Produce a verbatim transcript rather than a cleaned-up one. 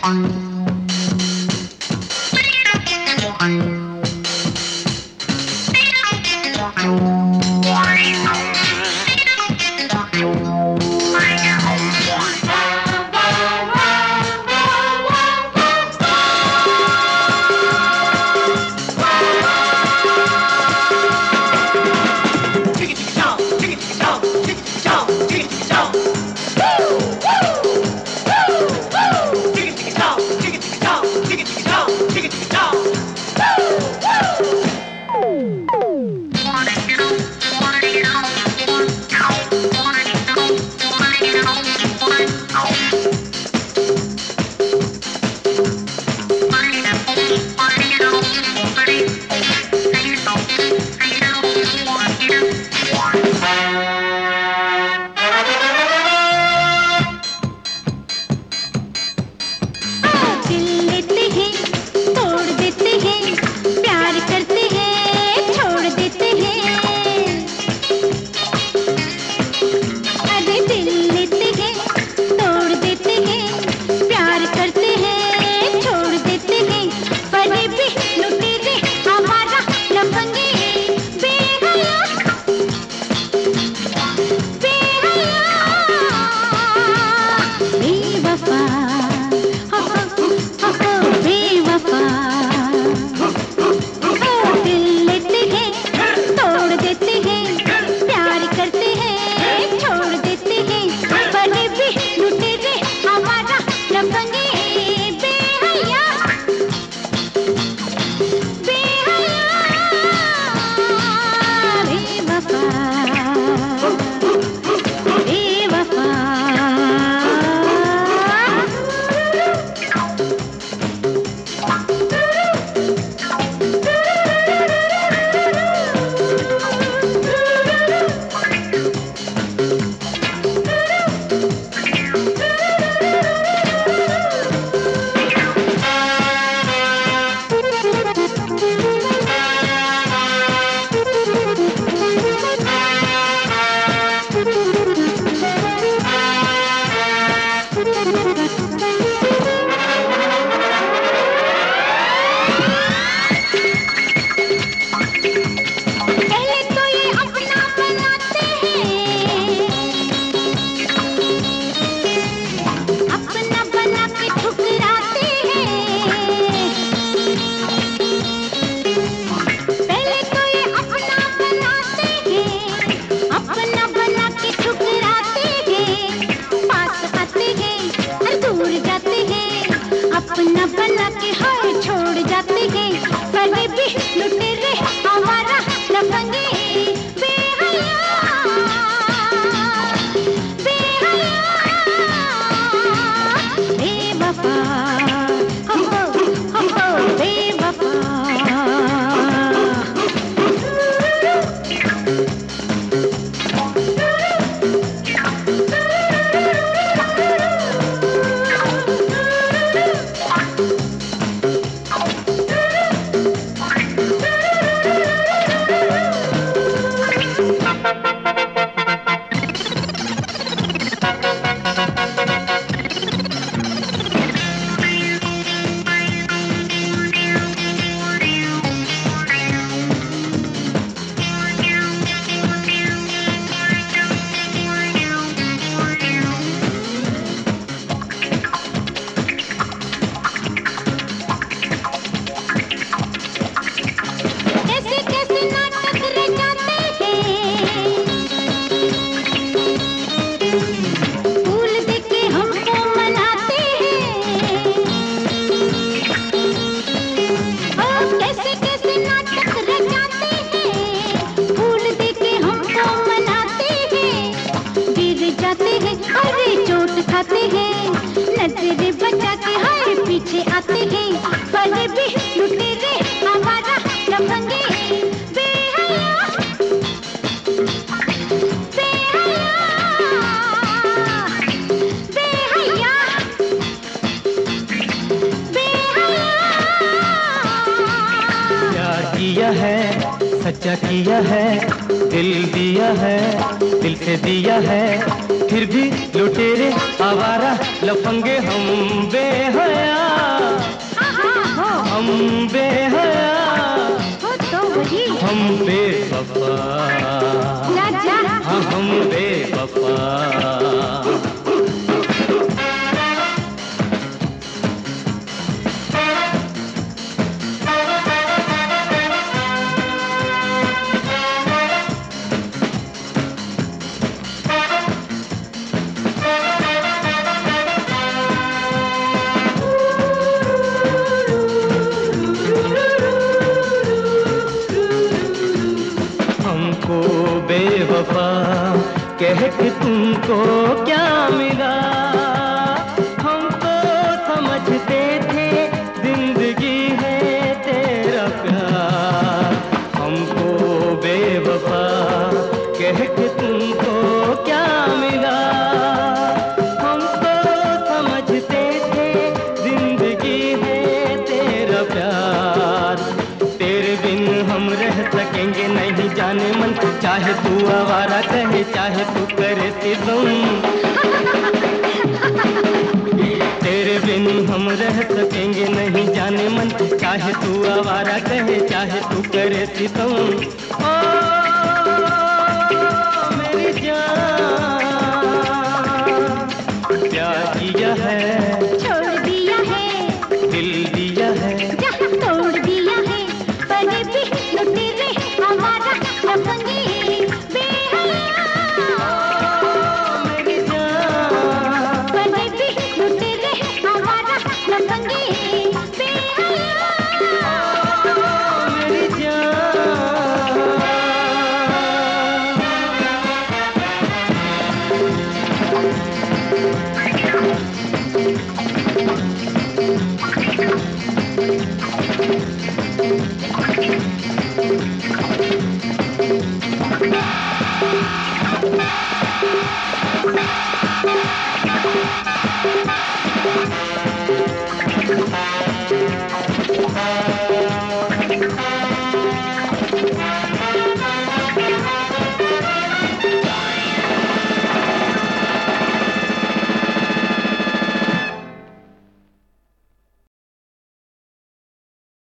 किया है, सच्चा किया है, दिल दिया है, दिल से दिया है, फिर भी लुटेरे आवारा लफंगे हम बेहया। कह के तुमको क्या मिला। हम तो समझते थे जिंदगी है तेरा प्यार, हमको बेवफा कह के तुमको क्या मिला। हम तो समझते थे जिंदगी है तेरा प्यार, तेरे बिन हम रह सकेंगे नहीं जाने मन, चाहे तू आवारा कहे चाहे तू करे सितम। तेरे बिन हम रह सकेंगे नहीं जाने मन, चाहे तू आवारा कहे चाहे तू करे सितम। ओ मेरी जान, प्यार किया है छोड़ दिया है, दिल दिया है जहाँ तोड़ दिया है, पर भी लुटेरे हमारा लफंगे बेहया। मेरी जान, पर भी लुटेरे हमारा लफंगे बेहया। मेरी जान।